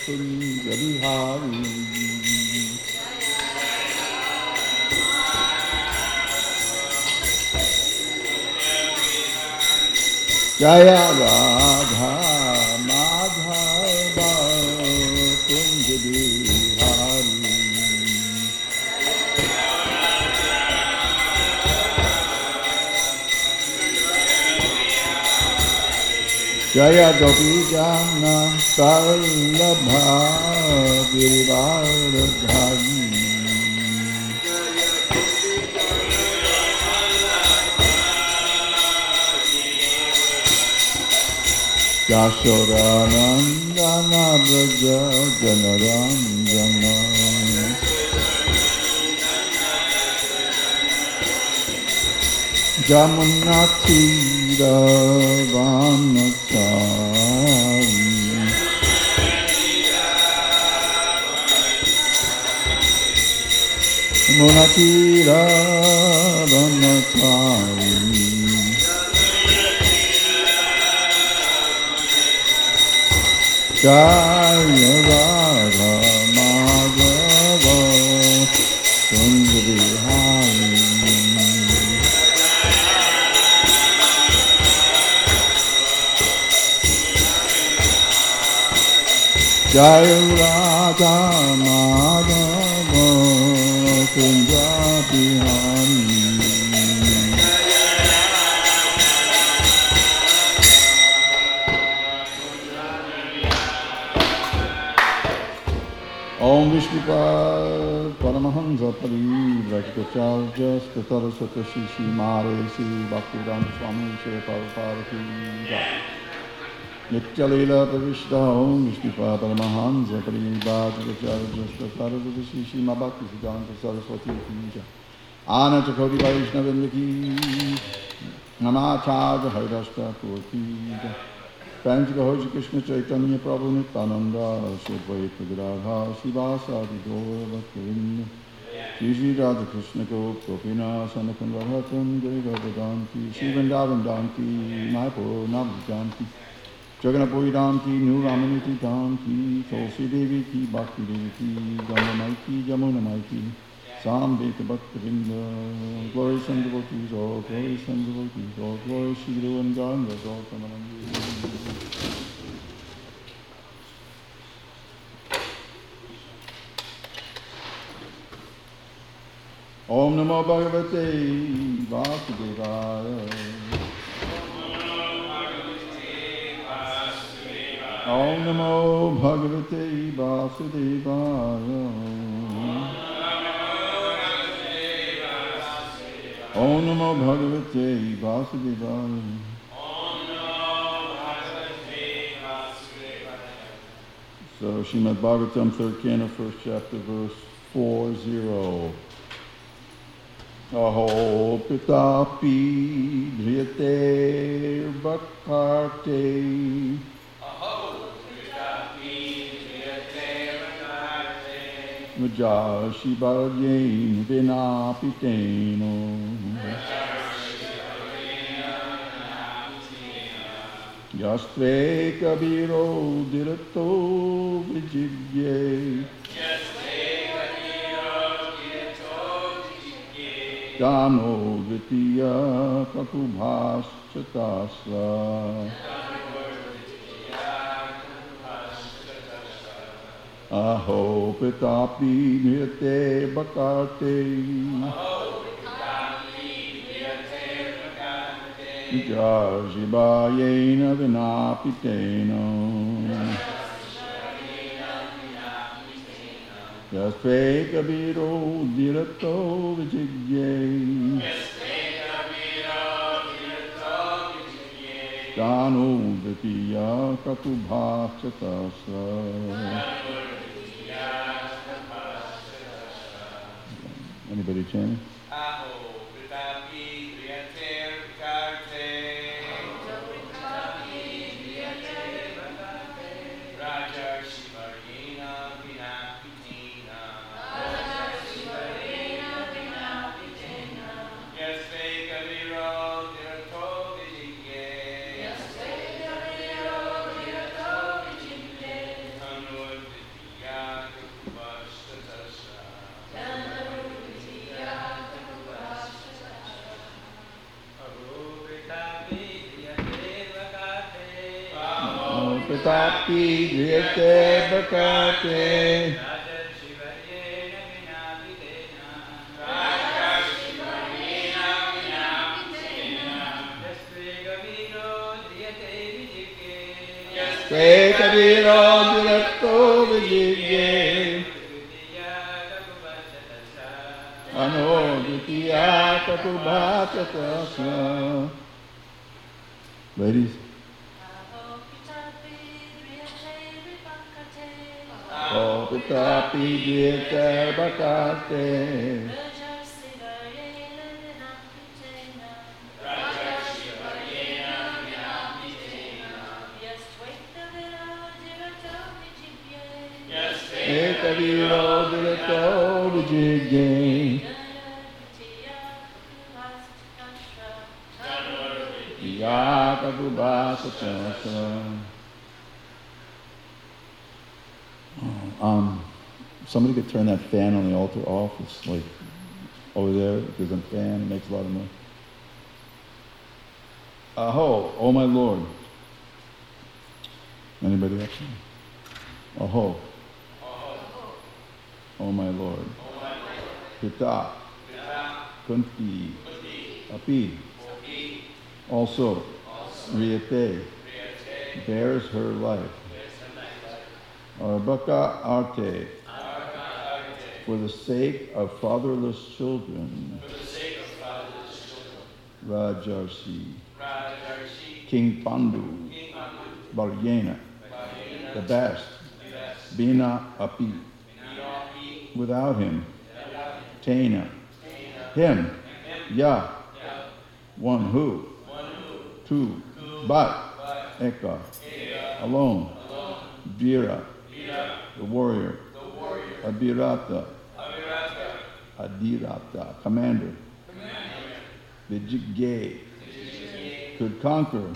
Kunja Bihari. Jaya Radha Madhava Kunja Bihari. Jaya Gopi Jana Sallabha Girivardhari. Yashodanandana Braja Janaranjana Jamunatira Vanachari Munatira Vanachari Jaya Radha Madhava Kunja Bihari. Jaya Radha Madhava Kunja Bihari. Om Vishnupada Paramahansa Parivrakacharya Statarasata Shishi Mare Sri Bhaktivedanta Swami Sri Prabhupada Ki Jai. Nitya Leela Pravishta Om Vishnupada Paramahansa Parivrakacharya Statarasata Shishi Bhaktivedanta Saraswati Ki Jai. Ananta Koti Vaishnavendra Ki Namacharya Haridashta Ki Jai. Panchika Hoji Krishna Chaitanya Prabhu Nityananda Shri Advaita Gadadhar Srivasadi Gaura Bhaktivinoda Shri Shri Radha Krishna Gopina Sanatana Radhatam Giri Govardhanti Shri Vrindavan Danti Mayapur Navjanti Jagannath Puri Danti Nuramaniti Danti Tulsi Devi Ki Bhakti Devi Ki Ganga Maiki Jamuna Maiki Samveta Bhaktivinda Glory Sand Devotees all Glory Sand Devotees all Glory Shri Guru and Ganga all Kamalangi. Om Namo Bhagavate Vasudevaya. Om Namo Bhagavate Vasudevaya. Om Namo Bhagavate Vasudevaya. So Srimad Bhagavatam, 3rd canto, 1st chapter, verse 40. Aho pitapi dhriyate bhakarte. Aho pitapi dhriyate bhakarte. Majashi bhagyen vinapiteno. Yastre kabiro dirato vijigye. Dano Dvitiya Kakubhaschatasla. Aho Pitapi Nirte Bhakarte. Jajibayena Vinapiteno. Yasve kabiro dirato vijigye. Dano Dvitiya Kakubhaschatasla. Anybody chanting? Pratapi Driyate Bhakate Sve Kaviro Diratto Vijigye Ano Ditya Kakubhachatasya. Ladies. Pitapi Dhyate Bhakate Ekaviro Diratto Vijigye Yakabubhasachasa. Somebody could turn that fan on the altar off. It's like over there. There's a fan. It makes a lot of noise. Aho, oh my Lord. Anybody else? Aho. Oh my Lord. Pita. Kunti. Api. Also. Riyate. Bears her life. Arbaka arte. For the sake of fatherless children. Rajarsi. King Pandu. Balyena. The best. Bina api. Without him. Tena. Him. Ya. One who. Two. But. Eka. Alone. Vira. The warrior. Abhirata. Adirata. Commander. Vijigye. Could conquer.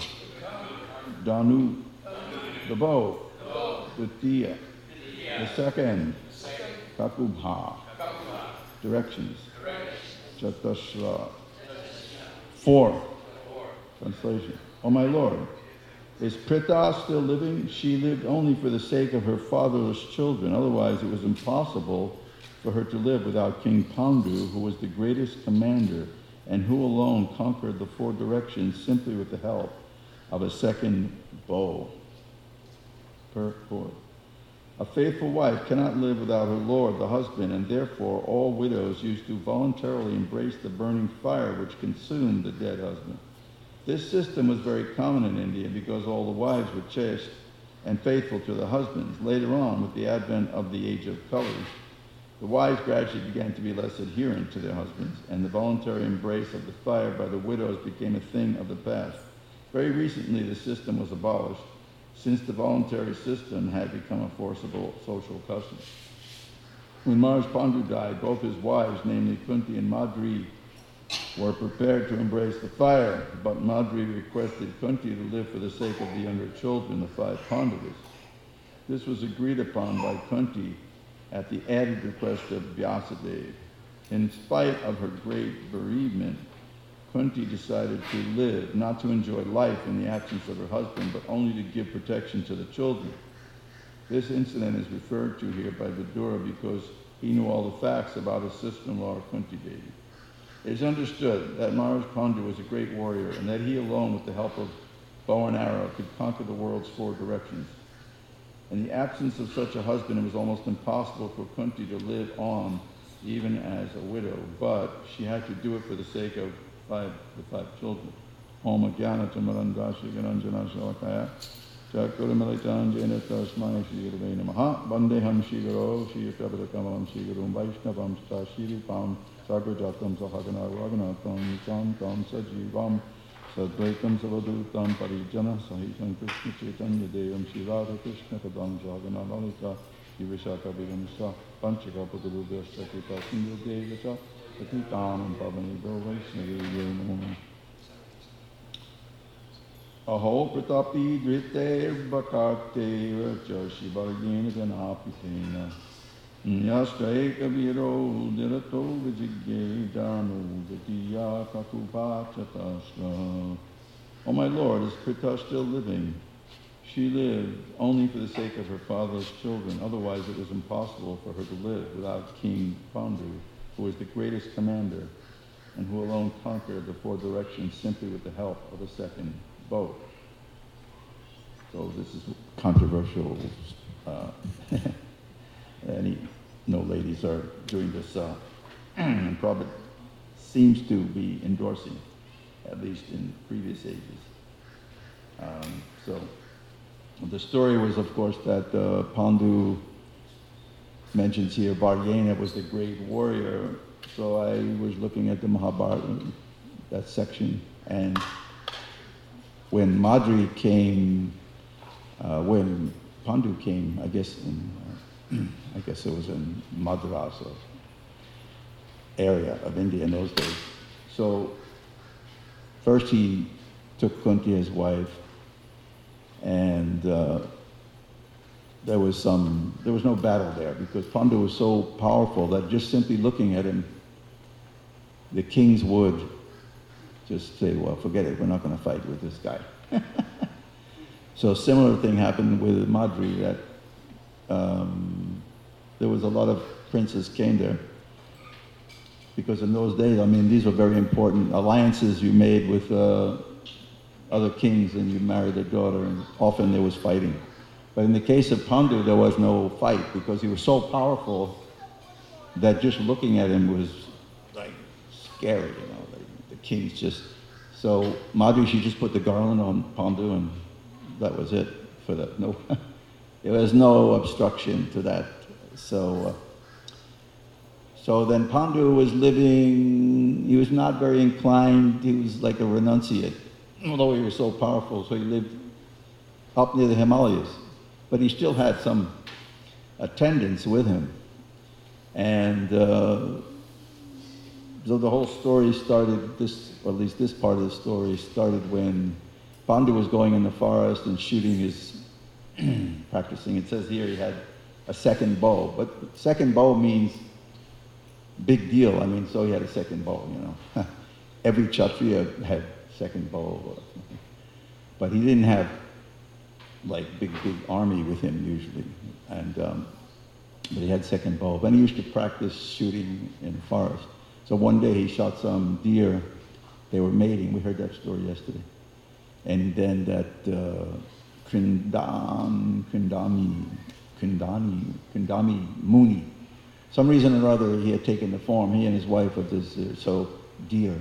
Danu. The bow. Dutiya. The second. Kakubha. Directions. Chatasra. Fourth. Translation. Oh my Lord, is Pritha still living? She lived only for the sake of her fatherless children. Otherwise, it was impossible for her to live without King Pandu, who was the greatest commander and who alone conquered the four directions simply with the help of a second bow. Purport. A faithful wife cannot live without her lord, the husband, and therefore all widows used to voluntarily embrace the burning fire which consumed the dead husband. This system was very common in India because all the wives were chaste and faithful to their husbands. Later on, with the advent of the age of colors, the wives gradually began to be less adherent to their husbands, and the voluntary embrace of the fire by the widows became a thing of the past. Very recently, the system was abolished, since the voluntary system had become a forcible social custom. When Maharaj Pandu died, both his wives, namely Kunti and Madri, were prepared to embrace the fire, but Madri requested Kunti to live for the sake of the younger children, the 5 Pandavas. This was agreed upon by Kunti at the added request of Vyasadeva. In spite of her great bereavement, Kunti decided to live, not to enjoy life in the absence of her husband, but only to give protection to the children. This incident is referred to here by Vidura because he knew all the facts about his sister-in-law Kunti Devi. It is understood that Maharaj Pandu was a great warrior and that he alone, with the help of bow and arrow, could conquer the world's 4 directions. In the absence of such a husband, it was almost impossible for Kunti to live on, even as a widow, but she had to do it for the sake of the 5 children. Om Jnana Tamarandashi Garanjana Shalakaya Chakuramalitan Jena Tasmai Shri Gurave Namaha Bandeham Shri Guru Shri Kabadakamalam Shri Guru Vaishnavam Shri Sagrajatam Sahagana Raghunatam Nikantam Sajivam Sadvaitam Savadutam Parijana Sahitam Krishna Chaitanya Devam Shri Radha Krishna Kadam Jagana Lalita Yivishaka Vigamsa Panchaka Pagurubhyasya Kripa Sindhu Devacha Patitanam Pavanido Vaishnavi Namo. Aho Pratapi Drite Bhakate Rajarshi Balyena Ganapitena Yastraika Viro Dirato Vijigye Danu Vitiya Kakubhachatasra. Oh my Lord, is Pritha still living? She lived only for the sake of her father's children. Otherwise, it was impossible for her to live without King Pandu, who was the greatest commander and who alone conquered the four directions simply with the help of a second bow. So this is controversial. No ladies are doing this, and Prabhupada seems to be endorsing, at least in previous ages. So the story was, of course, that Pandu mentions here Baryena was the great warrior. So I was looking at the Mahabharata, that section, and when Madri came, when Pandu came, I guess it was in Madras area of India in those days. So first he took Kunti as wife, and there was no battle there because Pandu was so powerful that just simply looking at him, the kings would just say, well, forget it, we're not going to fight with this guy. So a similar thing happened with Madri, that there was a lot of princes came there. Because in those days, I mean, these were very important alliances you made with other kings, and you married their daughter, and often there was fighting. But in the case of Pandu, there was no fight because he was so powerful that just looking at him was like scary, you know. The kings just... So Madri, she just put the garland on Pandu, and that was it for that. No, there was no obstruction to that. So then Pandu was living, he was not very inclined, he was like a renunciate, although he was so powerful, so he lived up near the Himalayas. But he still had some attendants with him. And so the whole story started, or at least this part of the story started when Pandu was going in the forest and shooting his, practicing. It says here he had a second bow, but second bow means big deal. I mean, so he had a second bow, you know. Every Kshatriya had second bow. But he didn't have like big army with him usually. And but he had second bow. And he used to practice shooting in the forest. So one day he shot some deer. They were mating. We heard that story yesterday. And then that Kundami Muni, some reason or other, he had taken the form, he and his wife, of this deer.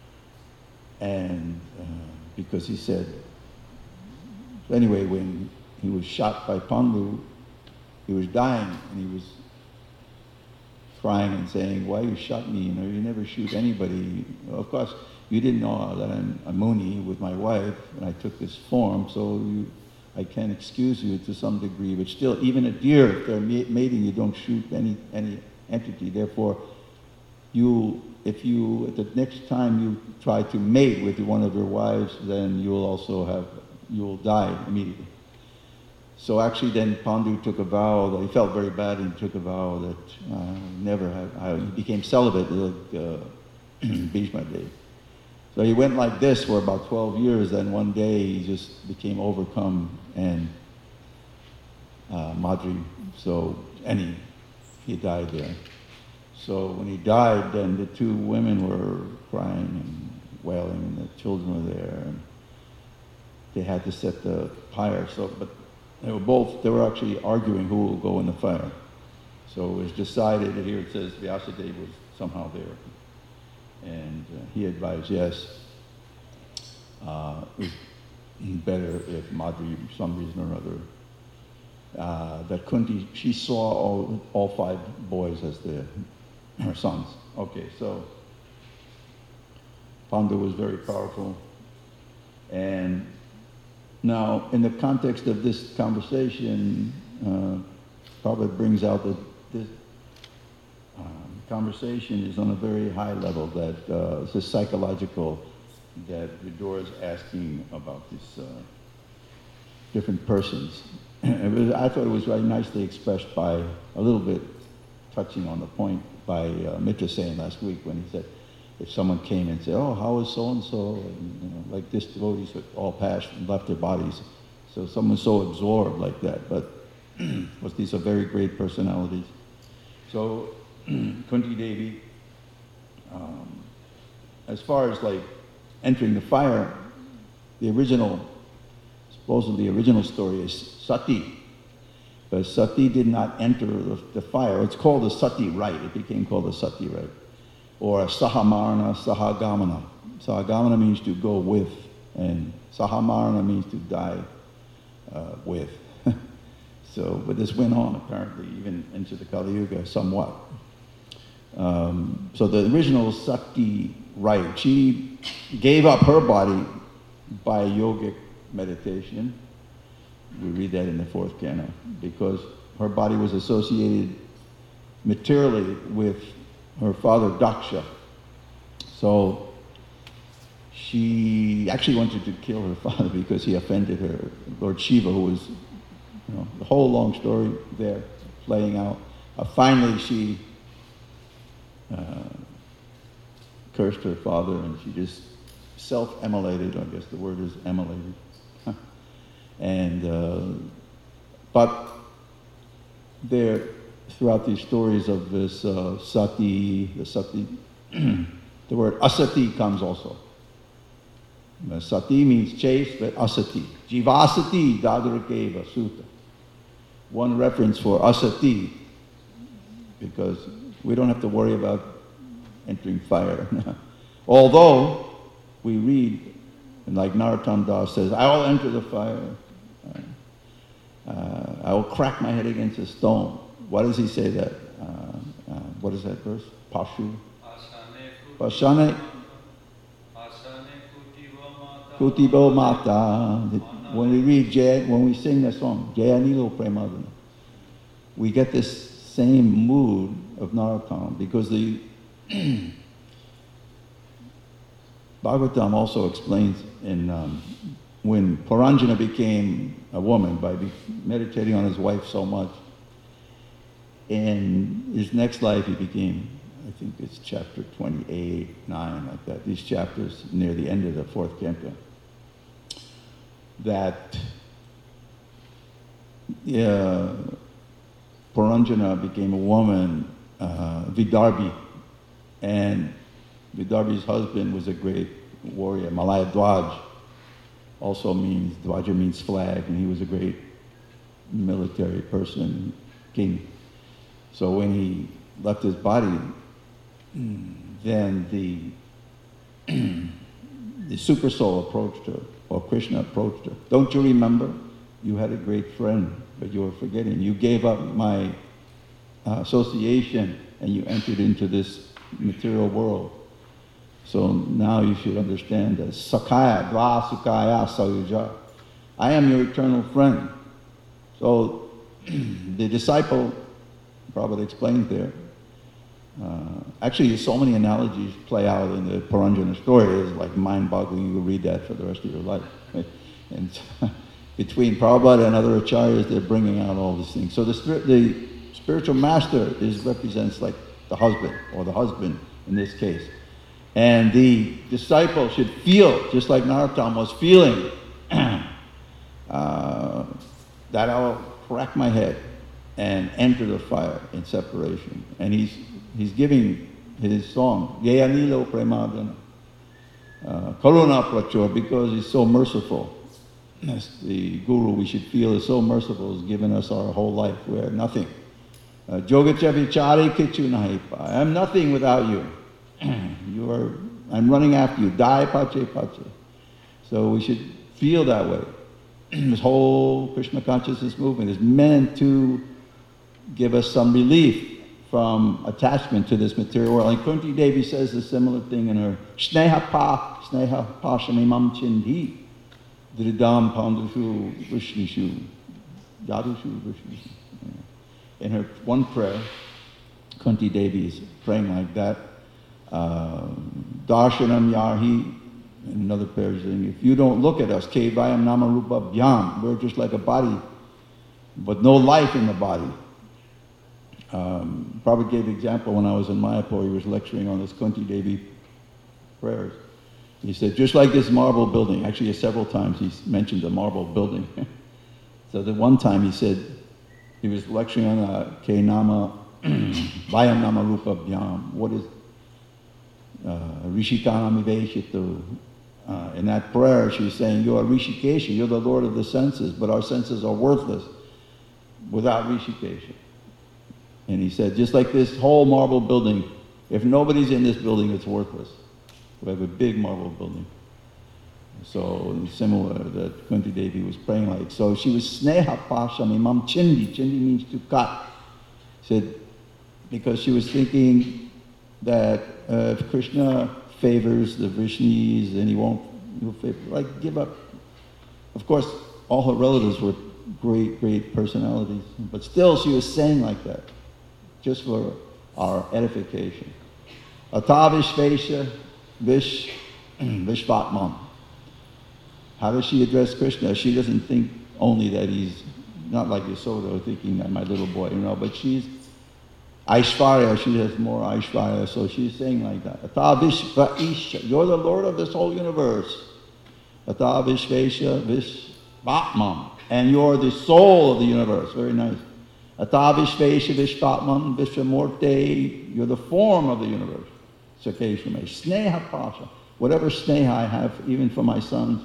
And because he said, anyway, when he was shot by Pandu, he was dying, and he was crying and saying, why you shot me? You know, you never shoot anybody. Of course, you didn't know that I'm a Muni with my wife, and I took this form, so I can excuse you to some degree, but still, even a deer, if they're mating, you don't shoot any entity. Therefore, if you, at the next time you try to mate with one of your wives, then you'll die immediately. So actually then Pandu took a vow that he felt very bad, and he took a vow that he became celibate like Bhishma did. So he went like this for about 12 years, then one day he just became overcome, and Madri, and he died there. So when he died, then the two women were crying and wailing, and the children were there, and they had to set the pyre. But they were actually arguing who will go in the fire. So it was decided, here it says Vyasadeva was somehow there. And he advised, yes, it was better if Madri, for some reason or other, that Kunti, she saw all 5 boys as her sons. Okay, so Pandu was very powerful. And now, in the context of this conversation, Prabhupada brings out that this conversation is on a very high level, that it's a psychological, that Vidura is asking about these different persons. I thought it was very nicely expressed by, a little bit touching on the point, by Mitra Sen last week, when he said, if someone came and said, oh, how is so-and-so, and, like this devotees had all passed and left their bodies, So someone so absorbed like that, but these are very great personalities. So Kunti Devi, as far as like entering the fire, supposedly the original story is Sati. But Sati did not enter the fire. It's called the Sati rite. It became called the Sati rite. Or Sahamarana, Sahagamana. Sahagamana means to go with, and Sahamarana means to die with. So, but this went on apparently even into the Kali Yuga somewhat. So the original Sati rite, she gave up her body by yogic meditation. We read that in the fourth canto, because her body was associated materially with her father Daksha. So she actually wanted to kill her father because he offended her. Lord Shiva, who was, the whole long story there playing out. Finally she cursed her father, and she just self-immolated. I guess the word is immolated. And but there, throughout these stories of this sati, the word asati comes also. Sati means chaste, but asati. Jivasati dadrakeva sutta. One reference for asati, because we don't have to worry about entering fire. Although we read, and like Narottam Das says, I will enter the fire. I will crack my head against a stone. Why does he say that? What is that verse? Pashu? Pashane Kutibo Mata. When we sing that song, Jayanilo Premadana, we get this same mood of Narottam, because the Bhagavatam also explains when Puranjana became a woman by meditating on his wife so much, in his next life he became, I think it's chapter 28, 9, like that, these chapters near the end of the fourth canto, that Puranjana became a woman, Vidarbhi, and Vidarbhi's husband was a great warrior. Malaya Dwaj also means, Dwaja means flag, and he was a great military person, king. So when he left his body, then the super soul approached her, or Krishna approached her. Don't you remember? You had a great friend, but you were forgetting. You gave up my association, and you entered into this material world. So now you should understand that Sakaya, Dva Sukaya Sayuja. I am your eternal friend. So the disciple, Prabhupada explains there, actually so many analogies play out in the Puranjana story. It's like mind-boggling. You can read that for the rest of your life. Right? And between Prabhupada and other acharyas, they're bringing out all these things. So the spiritual master represents like the husband, or the husband in this case. And the disciple should feel, just like Narottam was feeling, that I'll crack my head and enter the fire in separation. And he's giving his song, Jayanilo Premadana, Karuna Prachur, because he's so merciful. As the Guru, we should feel, is so merciful, has given us our whole life. We're nothing. Jogachavichari Kichu Nahipa. I'm nothing without you. I'm running after you. Die pache pache. So we should feel that way. This whole Krishna consciousness movement is meant to give us some relief from attachment to this material world. And Kunti Devi says a similar thing in her Sneha Pashamimam Chindhi Dridam Pandushu Vrishnishu Yadushu Vrishnishu. In her one prayer, Kunti Devi is praying like that. Darshanam Yarhi, in another prayer is saying, if you don't look at us, Kevayam Namarupa Bhyam, we're just like a body, but no life in the body. Prabhupada gave an example when I was in Mayapur. He was lecturing on this Kunti Devi prayers. He said, just like this marble building, actually several times he's mentioned the marble building. So the one time he said, he was lecturing on Ke Nama, Vayam Nama Rupa Bhyam. What is Rishikana Miveshitu? In that prayer, she's saying, you are Rishikesha, you're the Lord of the senses, but our senses are worthless without Rishikesha. And he said, just like this whole marble building, if nobody's in this building, it's worthless. We have a big marble building. So similar that Kunti Devi was praying like. So she was Sneha Pasham Imam Chindi. Chindi means to cut. Said, because she was thinking that if Krishna favors the Vrishnis, then he'll favor, like give up. Of course, all her relatives were great personalities, but still she was saying like that, just for our edification. Ata Vishvesha Vishvatman. How does she address Krishna? She doesn't think only that he's not like Yasoda, thinking that my little boy, but she's Aishvarya, she has more Aishvarya, so she's saying like that. Ata Vishva Isha, you're the Lord of this whole universe. Ata Vishvesha Vishvatman, and you're the soul of the universe. Very nice. Ata Vishvesha Vishvatman Vishvamurte, you're the form of the universe. Sakeshame. Sneha Pasha. Whatever sneha I have, even for my sons,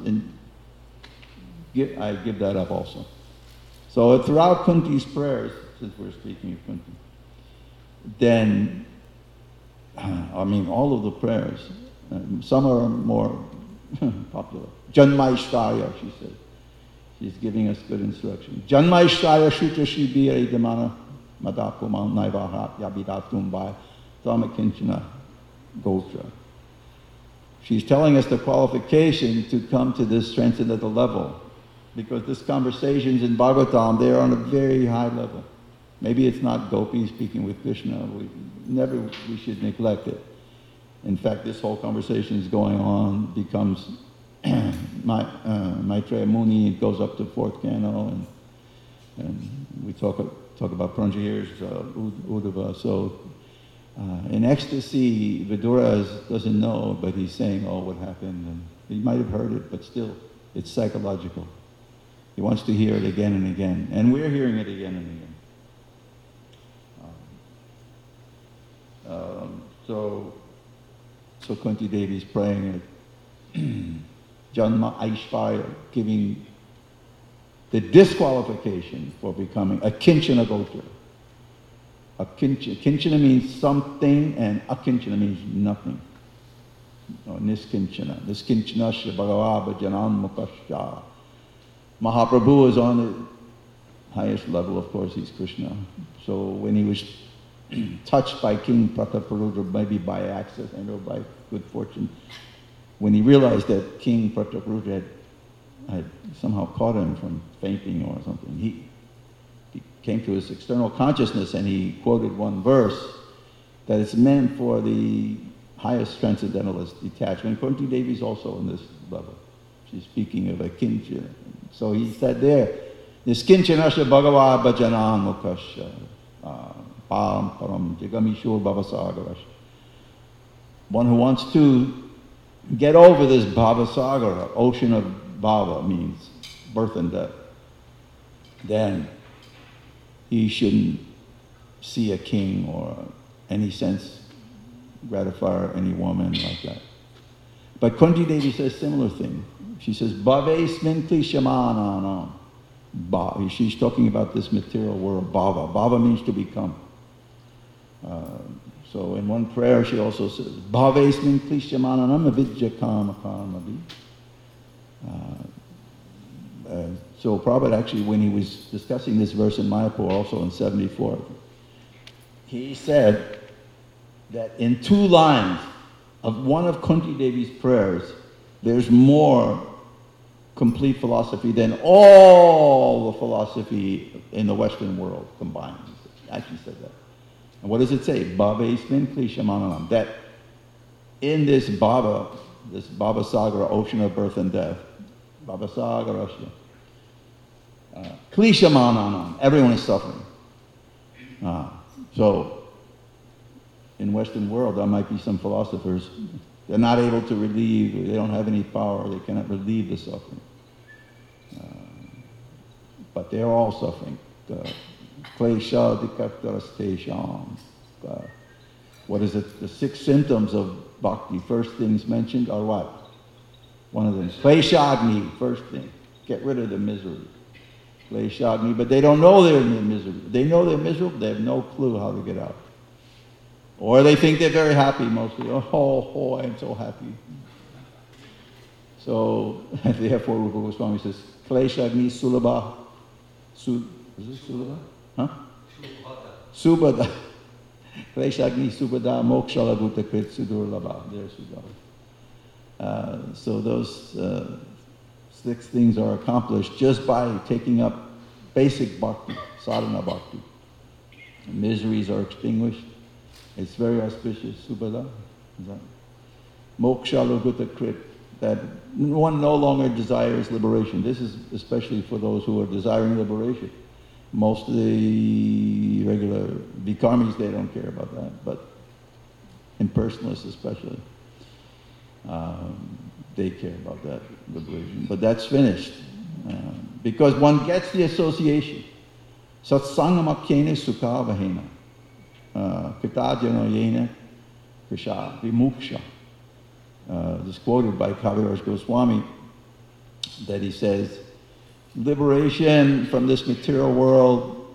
I give that up also. So throughout Kunti's prayers, since we're speaking of Kunti, then, all of the prayers, some are more popular. Janmaishvarya, she said. She's giving us good instruction. Janmaishvarya Shutra Shibira Idamana Madakumam Naivahat Yabidatum by Dhammakinchana Gotra. She's telling us the qualification to come to this transcendental level, because this conversations in Bhagavatam, they are on a very high level. Maybe it's not Gopi speaking with Krishna. We should neglect it. In fact, this whole conversation is going on, becomes Maitreya Muni, it goes up to fourth canto, and we talk about Pranjahir's Uddhava. So in ecstasy, Vidura doesn't know, but he's saying, what happened? And he might have heard it, but still, it's psychological. He wants to hear it again and again. And we're hearing it again and again. So Kunti Devi is praying at Janma Aishvarya, giving the disqualification for becoming a Kinchana Gotra. Kinchana means something, and akinchana means nothing. Niskinchana. Niskinchana Bhagavaba Janan Mukasha. Mahaprabhu is on the highest level, of course, he's Krishna. So when he was touched by King Prataparudra, maybe by accident or by good fortune, when he realized that King Prataparudra had somehow caught him from fainting or something, he came to his external consciousness and he quoted one verse that is meant for the highest transcendentalist detachment. Kunti Devi is also on this level. She's speaking of a kinchana. So he said there, this kinchanasya bhagavad bhajanan mukasya param param jagamishur bhavasagarash. One who wants to get over this bhavasagara, ocean of bhava means birth and death, then he shouldn't see a king or any sense gratifier, any woman like that. But Kunti Devi says similar thing. She says, Bhavesmin klishamananam. She's talking about this material world, bhava. Bhava means to become. So in one prayer she also says, Bhavesmin klishamananam avidya kama karmavi. So Prabhupada actually, when he was discussing this verse in Mayapur, also in 74, he said that in 2 lines of one of Kunti Devi's prayers, there's more complete philosophy than all the philosophy in the Western world combined. He actually said that. And what does it say? Bhavesmin klishamananam. That in this bhava sagara, ocean of birth and death, bhava sagarasya, klishamananam, everyone is suffering. So in Western world, there might be some philosophers, they're not able to relieve, they don't have any power, they cannot relieve the suffering. but they're all suffering. Klesha dikaktarastesham. What is it? The 6 symptoms of bhakti. First things mentioned are what? One of them. Kleshagni, first thing. Get rid of the misery. Kleshagni, but they don't know they're in the misery. They know they're miserable, they have no clue how to get out. Or they think they're very happy mostly. Oh, I'm so happy. So, therefore, Rupa Goswami says, Kleshagni Sulabha. Is it Sulabha? Huh? Subhada. Kleshagni Subhada Mokshalaguta Krit Sudurlabha. There's Sudurlabha. So those 6 things are accomplished just by taking up basic bhakti, sadhana bhakti. Miseries are extinguished. It's very auspicious. Subhada. Mokshalaguta Krit. That one no longer desires liberation. This is especially for those who are desiring liberation. Most of the regular vikarmis, they don't care about that, but impersonalists especially, they care about that liberation. But that's finished. Because one gets the association. Satsangamakyena sukha vahena. Kitajano yena krisha vimuksha. This quoted by Kaviraj Goswami, that he says, liberation from this material world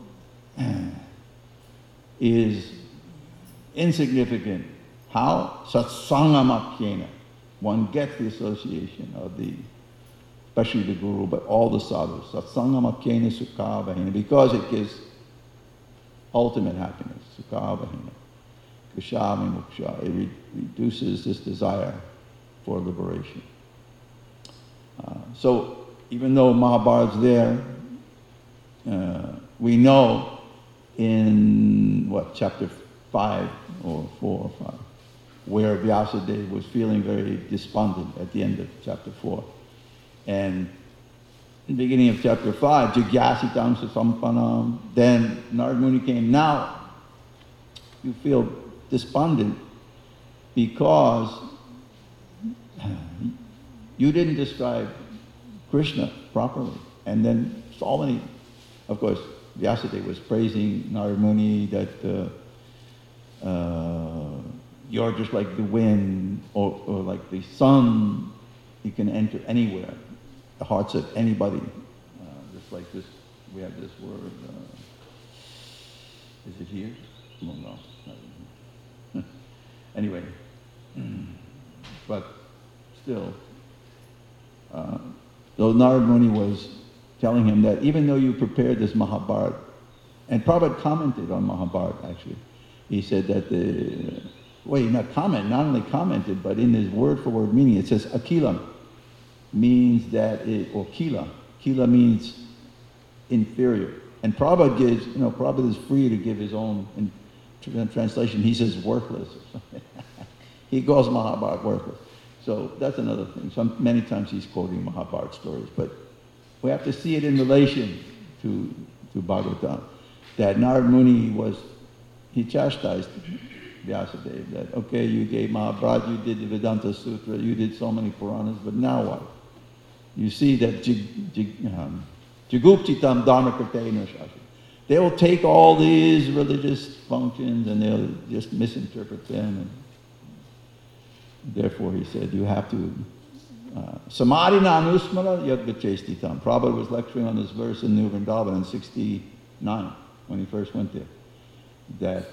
is insignificant. How? Satsangamakyena. One gets the association of especially the Guru, but all the sadhus. Satsangamakyena sukha vahena, because it gives ultimate happiness. Sukha vahena. Krisha vimuksha. It reduces this desire for liberation. So, even though Mahabharata's there, we know in, chapter 5 or 4 or 5, where Vyasadeva was feeling very despondent at the end of chapter 4. And in the beginning of chapter 5, Jigyasitam Sasampanam, then Narad Muni came. Now, you feel despondent because you didn't describe Krishna properly. And then so many, of course, Vyasadeva was praising Narad Muni that you're just like the wind or like the sun. You can enter anywhere, the hearts of anybody. Just like this, we have this word. Is it here? No, no, it's not in here. Anyway, but still, though Narad Muni was telling him that even though you prepared this Mahabharata, and Prabhupada commented on Mahabharata actually, he said that not only commented, but in his word-for-word meaning, it says Akilam, means that or Kila. Kila means inferior. And Prabhupada gives, Prabhupada is free to give his own translation. He says worthless. He calls Mahabharata worthless. So that's another thing. Many times he's quoting Mahabharata stories, but we have to see it in relation to Bhagavatam. That Narad Muni he chastised Vyasadeva that, okay, you gave Mahabharata, you did the Vedanta Sutra, you did so many Puranas, but now what? You see that Jaguptitam Dharma Kritena Shashi. They will take all these religious functions and they'll just misinterpret them. And therefore, he said, you have to Samadhi na anusmara yadgachestitam. Prabhupada was lecturing on this verse in New Vrindavan in 1969 when he first went there. That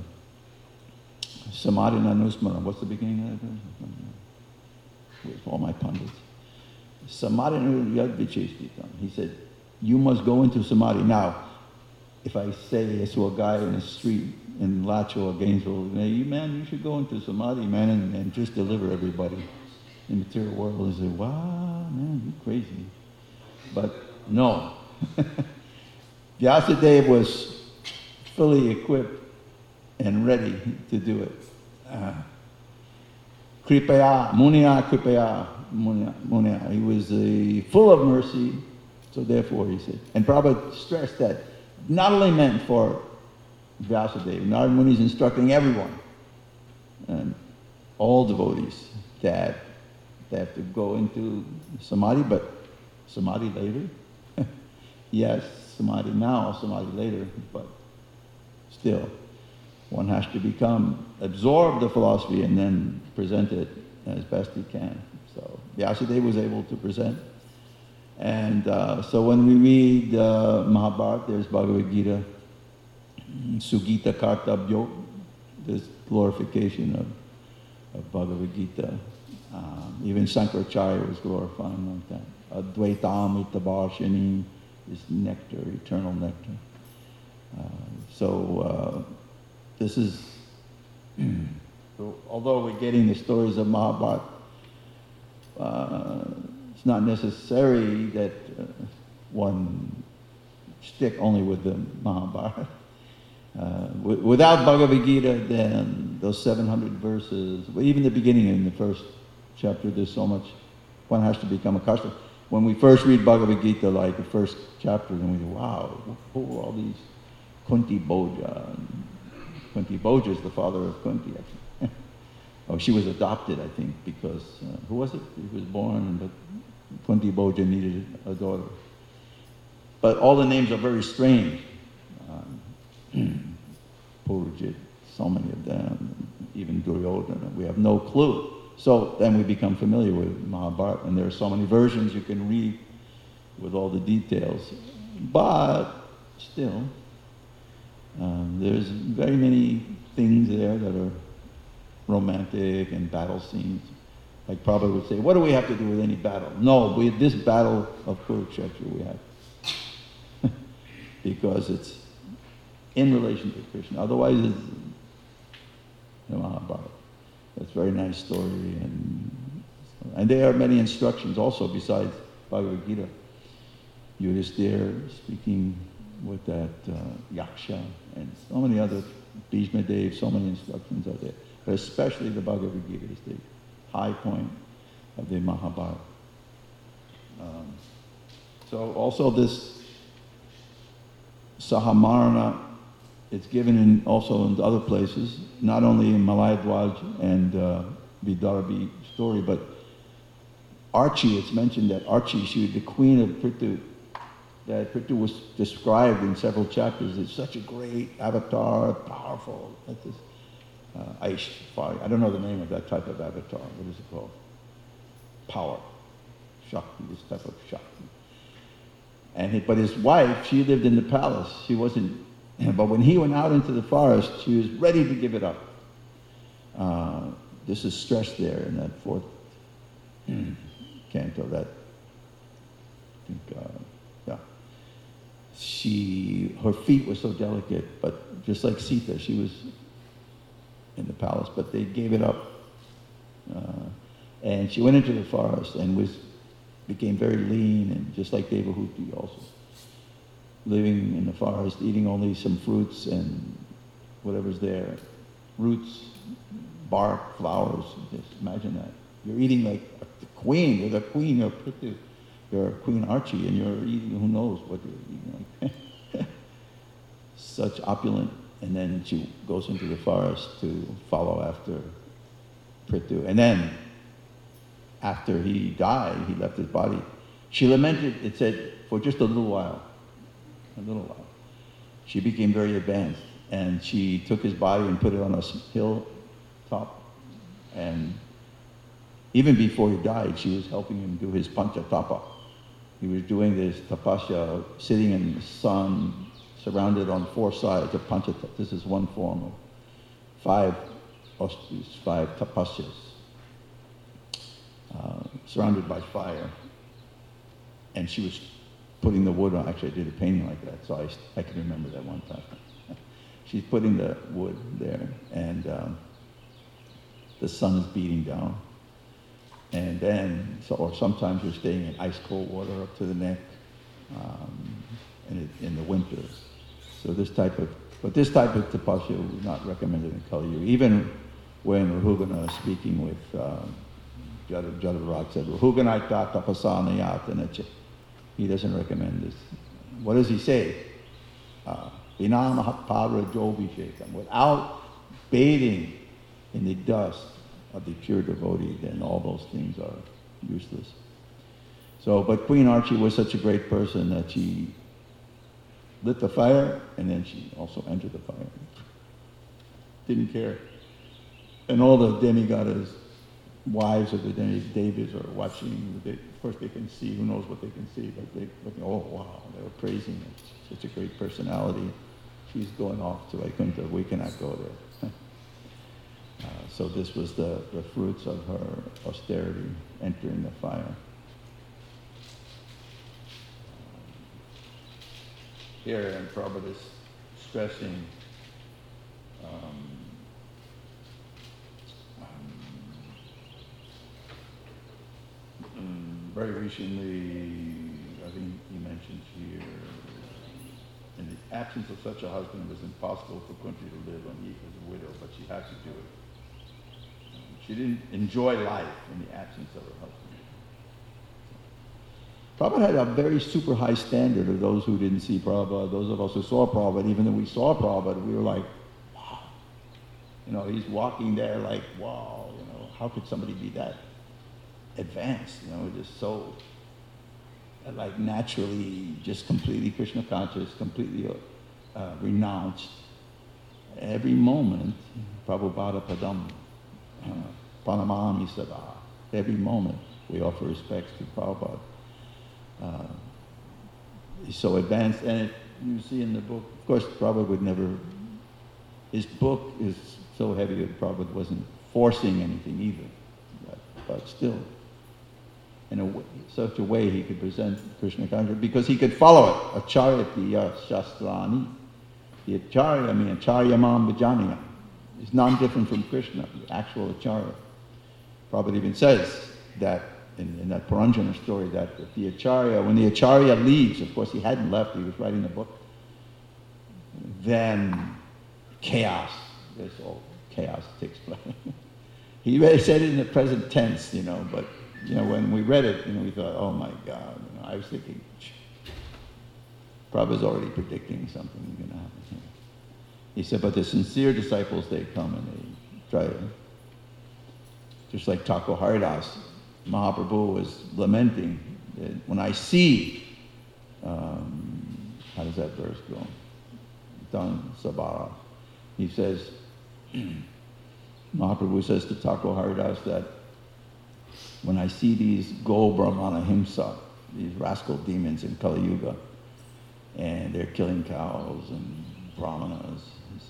Samadhi na anusmara. What's the beginning of that? With all my pundits. Samadhi na yadgachestitam. He said, you must go into Samadhi. Now, if I say to a guy in the street in Lacho or Gainesville, you should go into Samadhi, man, and just deliver everybody in the material world. He said, wow, man, you're crazy. But no. Vyasadeva was fully equipped and ready to do it. Kripaya, Muniya Kripaya, Muniya. He was full of mercy, so therefore he said. And Prabhupada stressed that not only meant for Vyasadeva, Narad Muni is instructing everyone, and all devotees, that they have to go into Samadhi, but Samadhi later. yes, samadhi now, samadhi later, but still, one has to absorb the philosophy and then present it as best he can. So Vyasadeva was able to present. And so when we read Mahabharata, there's Bhagavad Gita, Sugita Kartabhyo, this glorification of Bhagavad Gita. Even Sankaracharya was glorifying like that. Advaitam Itabarshini is nectar, eternal nectar. This is, although we're getting the stories of Mahabharata, it's not necessary that one stick only with the Mahabharata. Without Bhagavad Gita, then those 700 verses, even the beginning in the first chapter, there's so much, one has to become accustomed. When we first read Bhagavad Gita, like the first chapter, then we go, wow, who are all these Kunti Bhoja? Kunti Bhoja is the father of Kunti, actually. Oh, she was adopted, I think, because, who was it? He was born, but Kunti Bhoja needed a daughter. But all the names are very strange. Purujit, so many of them, even Duryodhana, we have no clue. So then we become familiar with Mahabharata, and there are so many versions you can read with all the details. But still, there's very many things there that are romantic and battle scenes. Like Prabhupada would say, what do we have to do with any battle? No, this battle of Kurukshetra we have. Because it's in relation to Krishna. Otherwise, it's the Mahabharata. That's a very nice story. And there are many instructions also besides Bhagavad Gita. Yudhisthira speaking with that Yaksha and so many other, Bhishma Dev, so many instructions are there. But especially the Bhagavad Gita is the high point of the Mahabharata. So also this Sahamarana, it's given also in other places, not only in Malayadwaj and Vidarbhi story, but Archie, it's mentioned that Archie, she was the queen of Prithu, that Prithu was described in several chapters as such a great avatar, powerful. That's this, I don't know the name of that type of avatar. What is it called? Power. Shakti, this type of Shakti. But his wife, she lived in the palace. She wasn't, but when he went out into the forest, she was ready to give it up. This is stressed there in that fourth canto, that, I think, her feet were so delicate, but just like Sita, she was in the palace, but they gave it up. And she went into the forest and became very lean, and just like Devahuti also. Living in the forest, eating only some fruits and whatever's there. Roots, bark, flowers, just imagine that. You're eating like the queen, you're the queen of Prithu. You're Queen Archie, and you're eating, who knows what you're eating. Like. Such opulent. And then she goes into the forest to follow after Prithu. And then, after he died, he left his body. She lamented, it said, for just a little while. She became very advanced. And she took his body and put it on a hilltop. And even before he died, she was helping him do his panchatapa. He was doing this tapasya, sitting in the sun, surrounded on four sides of panchatapa. This is one form of 5 auspicities, 5 tapasyas, surrounded by fire. And she was putting the wood on. Actually, I did a painting like that, so I can remember that one time. She's putting the wood there, and the sun is beating down. And then, or sometimes you're staying in ice cold water up to the neck in the winter. So this type of tapasya was not recommended in Kali Yuga. Even when Rahugana was speaking with Jadavraj said, Rahuganaita tapasanayatanache. He doesn't recommend this. What does he say? Vinamahatpavra jobhishekam. Without bathing in the dust of the pure devotee, then all those things are useless. So, but Queen Archie was such a great person that she lit the fire, and then she also entered the fire. Didn't care. And all the demigoddess wives of the demidevis are watching. Of course, they can see. Who knows what they can see? But they look. Oh wow! They were praising it. Such a great personality. She's going off to Vaikuntha. We cannot go there. So this was the fruits of her austerity, entering the fire. Here, and Prabhupada is stressing very recently, I think he mentions here, in the absence of such a husband, it was impossible for Kunti to live on Eve as a widow, but she had to do it. She didn't enjoy life in the absence of her husband. Prabhupada had a very super high standard of those who didn't see Prabhupada. Those of us who saw Prabhupada, even though we saw Prabhupada, we were like, wow. He's walking there like, wow, how could somebody be that advanced, just so, like naturally, just completely Krishna conscious, completely renounced. Every moment, Prabhupada Padam, Pranamami Sada. Every moment we offer respects to Prabhupada. He's so advanced, and you see in the book, of course, Prabhupada would never, his book is so heavy that Prabhupada wasn't forcing anything either, but still, in such a way he could present Krishna consciousness, because he could follow it. Acharya shastrani. The acharya mam vijnana. It's non-different from Krishna, the actual acharya. Prabhupada even says that in that Puranjana story, that the acharya, when the acharya leaves, of course he hadn't left, he was writing the book, then chaos, chaos takes place. He said it in the present tense, but when we read it, we thought, oh my God, I was thinking, Prabhupada's already predicting something is going to happen here. He said, but the sincere disciples, they come and they try to, just like Thakur Haridas, Mahaprabhu was lamenting that when I see, how does that verse go? Dan Sabara. He says, Mahaprabhu says to Thakur Haridas that when I see these Go Brahmana Himsa, these rascal demons in Kali Yuga, and they're killing cows and brahmanas,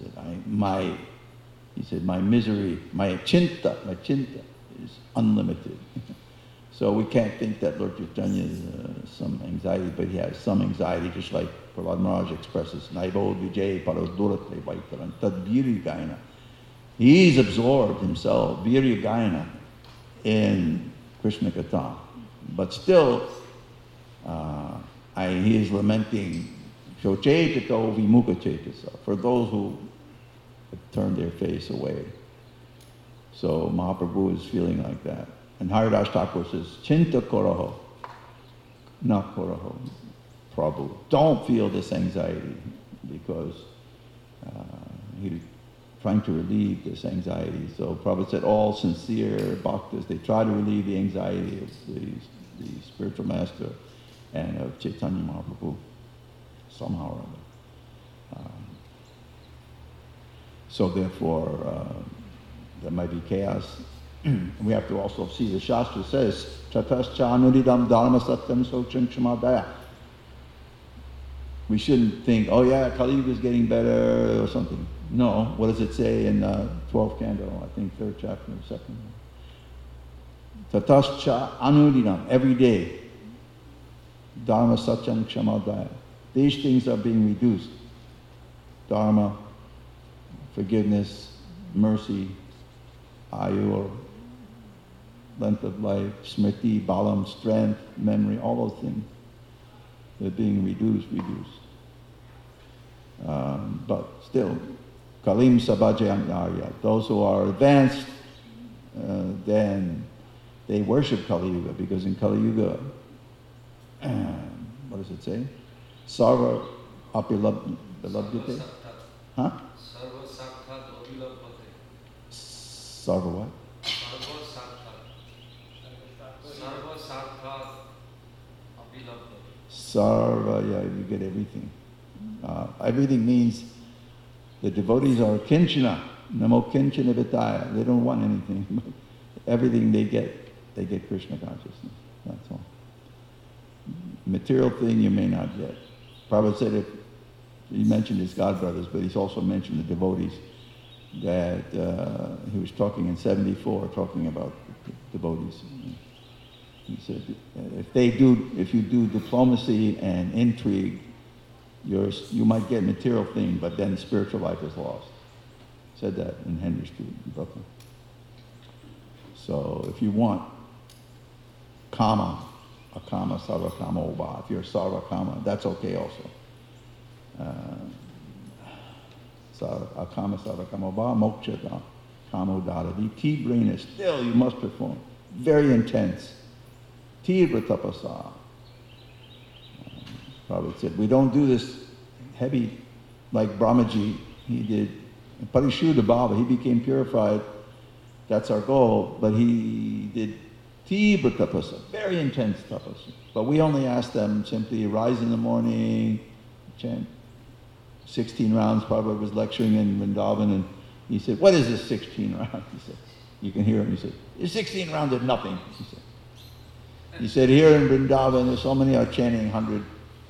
he said, my misery, my chinta is unlimited. So we can't think that Lord Chaitanya is some anxiety, but he has some anxiety, just like Prahlad Maharaj expresses, Naibo Vijay Parodurate Vaitaran Tad Virya Gaina. He's absorbed himself, Virya Gaina, in Krishna Katha. But still, he is lamenting Shochetato Vimukha Chetasa, for those who have turned their face away. So Mahaprabhu is feeling like that. And Haridas Thakur says, Chinta Koraho, not Koraho, Prabhu. Don't feel this anxiety, because he's trying to relieve this anxiety. So Prabhupada said all sincere bhaktas, they try to relieve the anxiety of the spiritual master and of Chaitanya Mahaprabhu, somehow or other. So therefore, there might be chaos. We have to also see the Shastra says, Tatascha anudidam dharma satyam socham kshamadaya. We shouldn't think, oh yeah, Kali Yuga is getting better or something. No, what does it say in 12th canto, I think 3rd chapter, 2nd? Tatascha anudidam, every day. Dharma satyam kshamadaya. These things are being reduced. Dharma, forgiveness, mercy, ayur, length of life, smriti, balam, strength, memory, all those things. They're being reduced. But still, kalim sabhajayam arya. Those who are advanced, then they worship Kali Yuga, because in Kali Yuga, what does it say? Sarva apilabhyate. Huh? Sarva sakthat abhilabhyate. Sarva what? Sarva sakthat abhilabhyate. Sarva, yeah, you get everything. Everything means the devotees are kinchana, namo kinchana vitaya. They don't want anything. Everything they get Krishna consciousness. That's all. Material thing you may not get. Prabhupada said he mentioned his godbrothers, but he's also mentioned the devotees. That he was talking in 74, talking about devotees. He said, if you do diplomacy and intrigue, you might get material thing, but then spiritual life is lost. Said that in Henry Street in Brooklyn. So if you want kama, akama, sarva kama oba, if you're sarva kama, that's okay also. Akama sarva kama oba, moksha kama udadadi. Tibrina, still you must perform. Very intense. Tibra tapasa. Prabhupada said, we don't do this heavy like Brahmaji, he did. Parishuddha Bhava, he became purified. That's our goal. But he did Tibra tapasa, very intense tapasa. But we only asked them simply rise in the morning, chant 16 rounds. Prabhupada was lecturing in Vrindavan, and he said, what is this 16 rounds? He said, you can hear him. He said, it's 16 rounds is nothing. He said, here in Vrindavan, there's so many are chanting 100,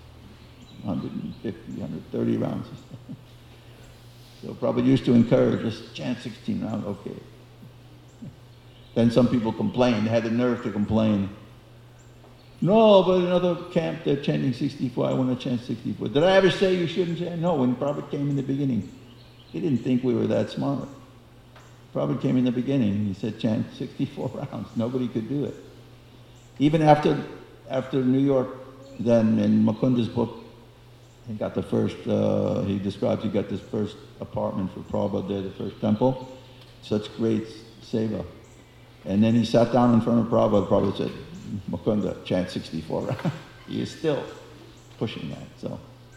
150, 130 rounds. So Prabhupada used to encourage, just chant 16 rounds, okay. Then some people complained, they had the nerve to complain. No, but another camp, they're chanting 64, I want to chant 64. Did I ever say you shouldn't chant? No, when Prabhupada came in the beginning, he didn't think we were that smart. Prabhupada came in the beginning, he said chant 64 rounds, nobody could do it. Even after New York, then in Mukunda's book, he got the first, he describes he got this first apartment for Prabhupada there, the first temple. Such great seva. And then he sat down in front of Prabhupada. Prabhupada said, Mukunda, chant 64. He is still pushing that, so.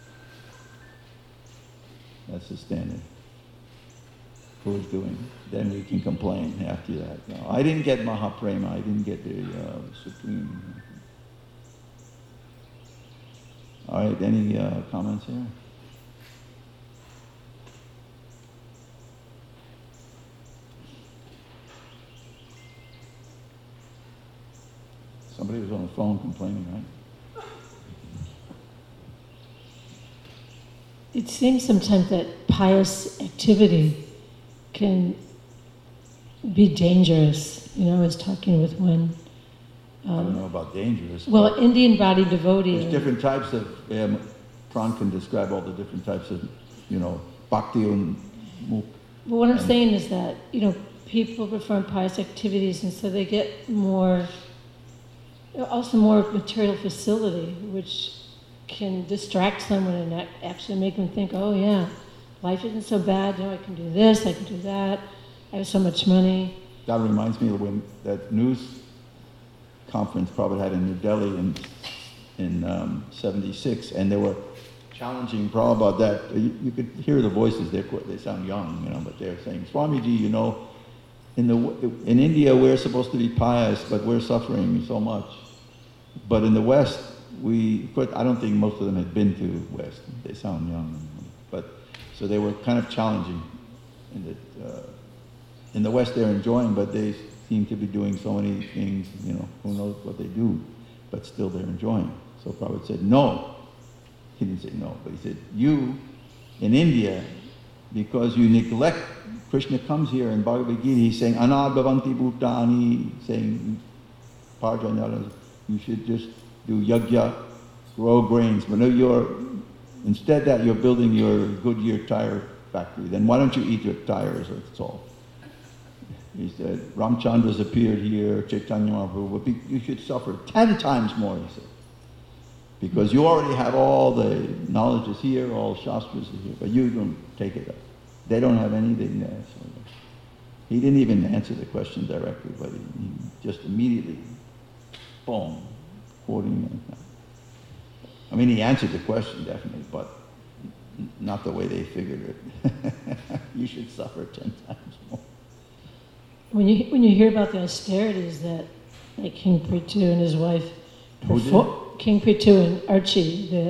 That's the standard. Who is doing it? Then we can complain after that. No, I didn't get Mahaprema, I didn't get the Supreme. All right, any comments here? Somebody was on the phone complaining, right? It seems sometimes that pious activity can be dangerous. You know, I was talking with one. I don't know about dangerous. Well, Indian body devotee. There's different types of, Pran can describe all the different types of, bhakti and mukh. But what I'm saying is that, people perform pious activities and so they get more material facility, which can distract someone and actually make them think, oh yeah, life isn't so bad, I can do this, I can do that, I have so much money. That reminds me of when that news conference Prabhupada had in New Delhi in 76, and they were challenging Prabhupada that, you could hear the voices, they sound young, but they're saying, Swamiji, in India we're supposed to be pious, but we're suffering so much. But in the West, I don't think most of them had been to West. They sound young. So they were kind of challenging. In the West they're enjoying, but they seem to be doing so many things, who knows what they do, but still they're enjoying. So Prabhupada said, no. He didn't say no, but he said, you, in India, because you neglect, Krishna comes here in Bhagavad Gita, he's saying, Anad Bhavanti Bhutani, saying, Parjanyana, you should just do yajna, grow grains. But instead that you're building your Goodyear tire factory, then why don't you eat your tires, that's all. He said, Ramchandra's appeared here, Chaitanya Mahaprabhu, but you should suffer 10 times more, he said. Because you already have all the knowledge is here, all shastras are here, but you don't take it up. They don't have anything there. So he didn't even answer the question directly, but he just immediately, boom, quoting. I mean, he answered the question definitely, but not the way they figured it. You should suffer 10 times more. When you hear about the austerities that King Prithu and his wife, King Prithu and Archie,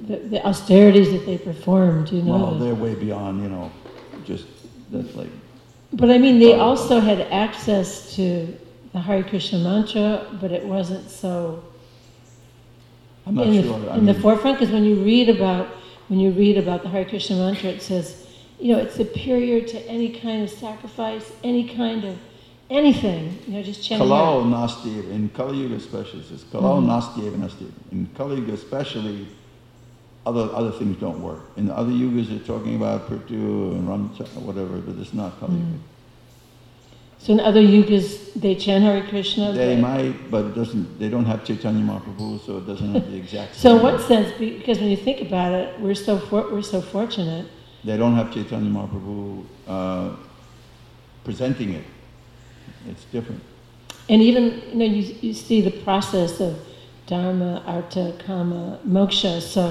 the austerities that they performed, you know. Well, they're way beyond, just, that's like, But I mean, they also had access to the Hare Krishna mantra, but it wasn't so I'm not in, sure. the, in the forefront. Because when you read about the Hare Krishna mantra, it says, it's superior to any kind of sacrifice, any kind of anything. Just chanting. Kalau Nasti, in Kali Yuga especially, it says Kalau Nasti Eva Nasti. In Kali Yuga especially, other things don't work. In the other yugas, they're talking about Prithu and Ramachandra, whatever, but it's not Kali Yuga. So in other yugas, they chant Hare Krishna? They might, but it doesn't. They don't have Chaitanya Mahaprabhu, so it doesn't have the exact So in same. what sense, because when you think about it, we're so fortunate. They don't have Chaitanya Mahaprabhu presenting it. It's different. And even, you see the process of Dharma, Artha, Kama, Moksha. So,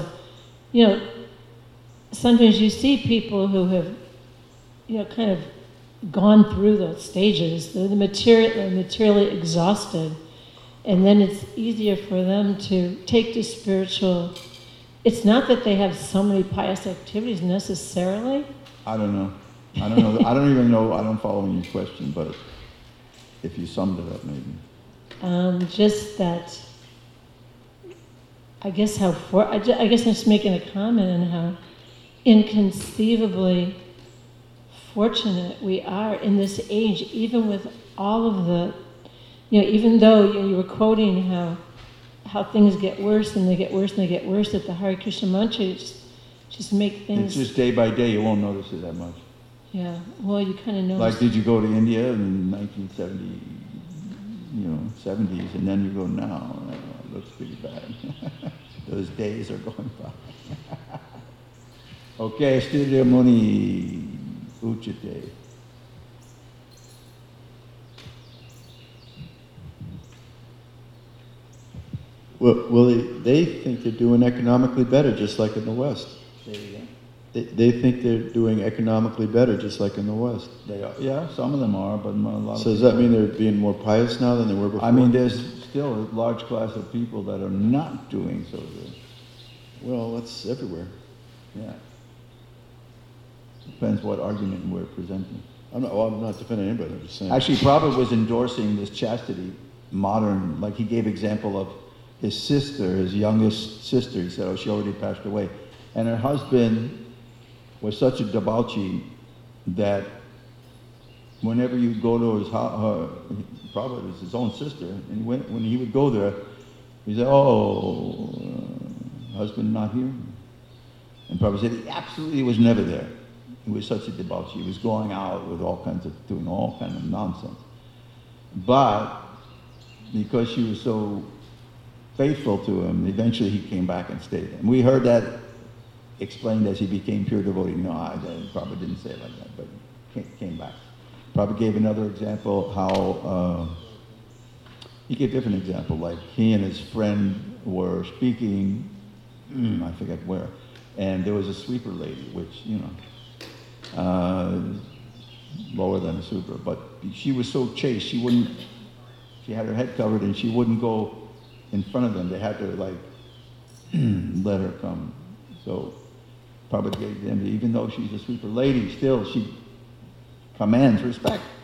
sometimes you see people who have, kind of gone through those stages. They're materially exhausted. And then it's easier for them to take to spiritual. It's not that they have so many pious activities necessarily. I don't know. I don't even know. I don't follow your question, but if you summed it up, maybe. Just that. I guess I'm just making a comment on how inconceivably fortunate we are in this age, even with all of the, even though you were quoting how things get worse and they get worse and they get worse, that the Hare Krishna mantra just make things. It's just day by day. You won't notice it that much. Yeah. Well, you kind of notice. Like, did you go to India in 1970? 70s, and then you go now. It looks pretty bad. Those days are going by. Okay, Studio Muni Uchite. Well, they think they're doing economically better, just like in the West. Say it again. They think they're doing economically better, just like in the West. They are, yeah, some of them are, but a lot So of does that mean they're being more pious now than they were before? I mean, there's still a large class of people that are not doing so good. Well, that's everywhere. Yeah. Depends what argument we're presenting. I'm not defending anybody. I'm just saying. Actually, Prabhupada was endorsing this chastity, modern, like he gave example of his sister, his youngest sister. He said, she already passed away. And her husband was such a debauchee that whenever you go to his house, Prabhupada was his own sister, and when he would go there, he said, husband not here? And Prabhupada said he absolutely was never there. He was such a debauchee. He was going out with doing all kinds of nonsense. But because she was so faithful to him, eventually he came back and stayed. And we heard that explained as he became pure devotee. No, Prabhupada didn't say it like that, but came back. Prabhupada gave another example how, he gave a different example, like he and his friend were speaking, I forget where, and there was a sweeper lady, which, lower than a sweeper, but she was so chaste, she had her head covered and she wouldn't go in front of them. They had to let her come. So Prabhupada gave them, even though she's a sweeper lady, still she commands respect.